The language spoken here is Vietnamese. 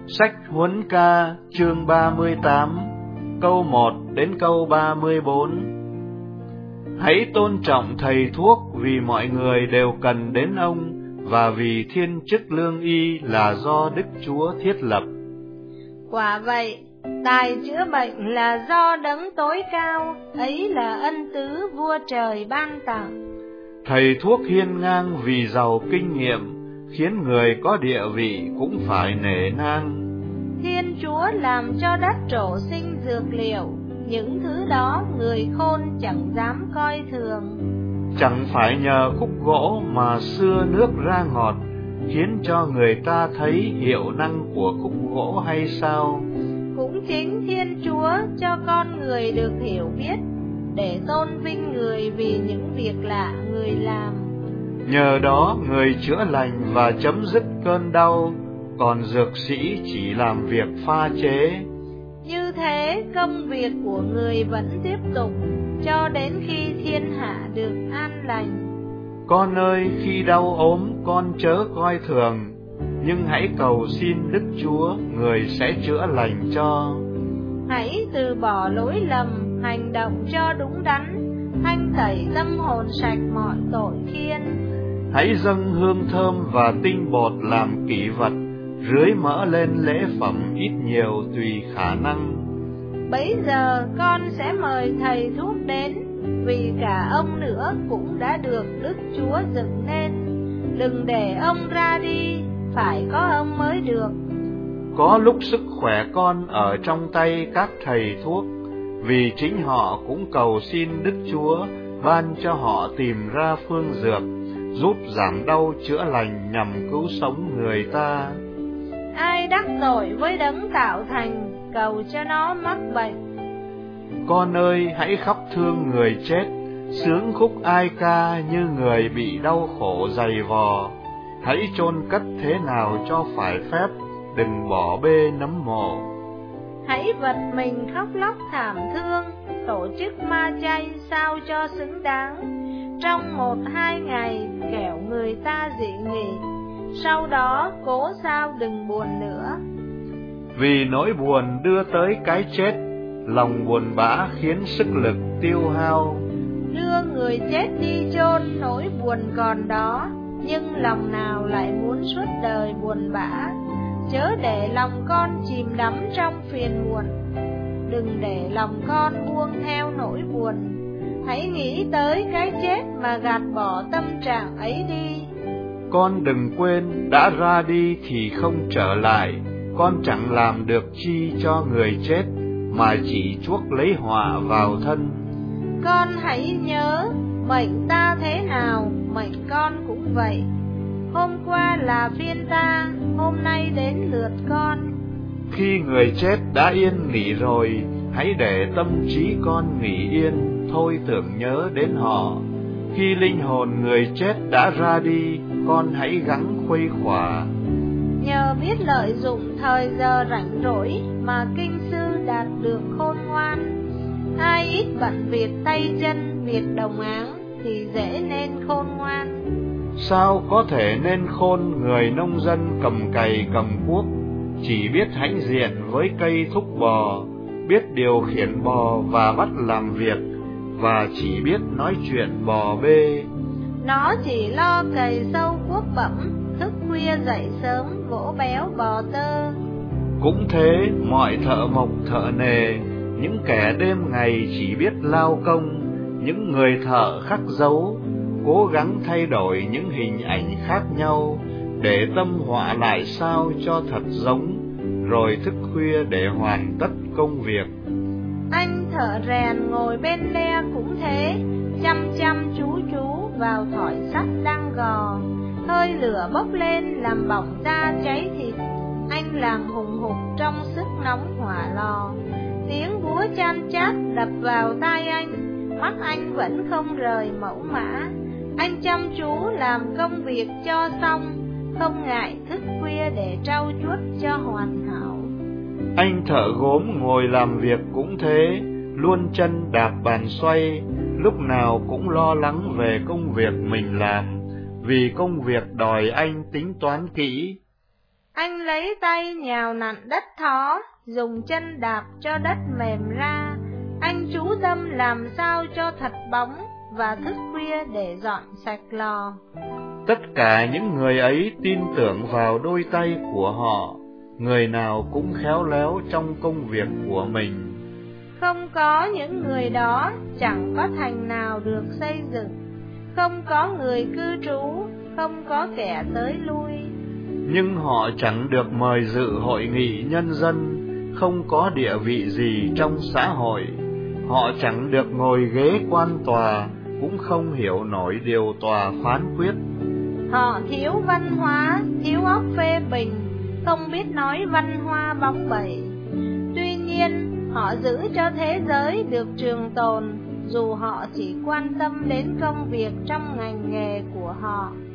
Sách Huấn Ca chương 38, câu 1 đến câu 34. Hãy tôn trọng thầy thuốc vì mọi người đều cần đến ông, và vì thiên chức lương y là do Đức Chúa thiết lập. Quả vậy, tài chữa bệnh là do Đấng tối cao, ấy là ân tứ vua trời ban tặng. Thầy thuốc hiên ngang vì giàu kinh nghiệm, khiến người có địa vị cũng phải nể nang. Thiên Chúa làm cho đất trổ sinh dược liệu, những thứ đó người khôn chẳng dám coi thường. Chẳng phải nhờ khúc gỗ mà xưa nước ra ngọt, khiến cho người ta thấy hiệu năng của khúc gỗ hay sao? Cũng chính Thiên Chúa cho con người được hiểu biết, để tôn vinh người vì những việc lạ người làm. Nhờ đó người chữa lành và chấm dứt cơn đau, còn dược sĩ chỉ làm việc pha chế. Như thế công việc của người vẫn tiếp tục, cho đến khi thiên hạ được an lành. Con ơi, khi đau ốm con chớ coi thường, nhưng hãy cầu xin Đức Chúa, người sẽ chữa lành cho. Hãy từ bỏ lỗi lầm, hành động cho đúng đắn, thanh tẩy tâm hồn sạch mọi tội khiên. Hãy dâng hương thơm và tinh bột làm kỷ vật, rưới mỡ lên lễ phẩm ít nhiều tùy khả năng. Bấy giờ con sẽ mời thầy thuốc đến, vì cả ông nữa cũng đã được Đức Chúa dựng nên. Đừng để ông ra đi, phải có ông mới được. Có lúc sức khỏe con ở trong tay các thầy thuốc, vì chính họ cũng cầu xin Đức Chúa ban cho họ tìm ra phương dược, giúp giảm đau chữa lành nhằm cứu sống người ta. Ai đắc tội với Đấng tạo thành, cầu cho nó mắc bệnh. Con ơi, hãy khóc thương người chết, sướng khúc ai ca như người bị đau khổ dày vò. Hãy chôn cất thế nào cho phải phép, đừng bỏ bê nấm mồ. Hãy vật mình khóc lóc thảm thương, tổ chức ma chay sao cho xứng đáng. Trong 1-2 ngày kẻo người ta dị nghị, sau đó cố sao đừng buồn nữa. Vì nỗi buồn đưa tới cái chết, lòng buồn bã khiến sức lực tiêu hao. Đưa người chết đi chôn, nỗi buồn còn đó, nhưng lòng nào lại muốn suốt đời buồn bã. Chớ để lòng con chìm đắm trong phiền muộn, đừng để lòng con buông theo nỗi buồn. Hãy nghĩ tới cái chết mà gạt bỏ tâm trạng ấy đi. Con đừng quên, đã ra đi thì không trở lại. Con chẳng làm được chi cho người chết, mà chỉ chuốc lấy họa vào thân. Con hãy nhớ, mệnh ta thế nào, mệnh con cũng vậy. Hôm qua là phiên ta, hôm nay đến lượt con. Khi người chết đã yên nghỉ rồi, hãy để tâm trí con nghỉ yên, thôi tưởng nhớ đến họ. Khi linh hồn người chết đã ra đi, con hãy gắng khuây khỏa. Nhờ biết lợi dụng thời giờ rảnh rỗi mà kinh sư đạt được khôn ngoan. Ai ít bận việc tay chân, việc đồng áng thì dễ nên khôn ngoan. Sao có thể nên khôn người nông dân cầm cày cầm cuốc, chỉ biết hãnh diện với cây thúc bò, biết điều khiển bò và bắt làm việc, và chỉ biết nói chuyện bò bê. Nó chỉ lo cày sâu cuốc bẩm, thức khuya dậy sớm vỗ béo bò tơ. Cũng thế, mọi thợ mộc thợ nề, những kẻ đêm ngày chỉ biết lao công, những người thợ khắc dấu, cố gắng thay đổi những hình ảnh khác nhau, để tâm họa lại sao cho thật giống, rồi thức khuya để hoàn tất công việc. Anh thợ rèn ngồi bên le cũng thế, chăm chăm chú chú vào thỏi sắt đang gò. Hơi lửa bốc lên làm bỏng da cháy thịt, anh làm hùng hục trong sức nóng hỏa lò. Tiếng búa chan chát đập vào tai anh, mắt anh vẫn không rời mẫu mã. Anh chăm chú làm công việc cho xong, không ngại thức khuya để trau chuốt cho hoàn hảo. Anh thợ gốm ngồi làm việc cũng thế, luôn chân đạp bàn xoay, lúc nào cũng lo lắng về công việc mình làm, vì công việc đòi anh tính toán kỹ. Anh lấy tay nhào nặn đất thó, dùng chân đạp cho đất mềm ra. Anh chú tâm làm sao cho thật bóng, và thức khuya để dọn sạch lò. Tất cả những người ấy tin tưởng vào đôi tay của họ, người nào cũng khéo léo trong công việc của mình. Không có những người đó, chẳng có thành nào được xây dựng. Không có người cư trú, không có kẻ tới lui. Nhưng họ chẳng được mời dự hội nghị nhân dân, không có địa vị gì trong xã hội. Họ chẳng được ngồi ghế quan tòa, cũng không hiểu nổi điều tòa phán quyết. Họ thiếu văn hóa, thiếu óc phê bình, không biết nói văn hoa bóng bẩy. Tuy nhiên, họ giữ cho thế giới được trường tồn, dù họ chỉ quan tâm đến công việc trong ngành nghề của họ.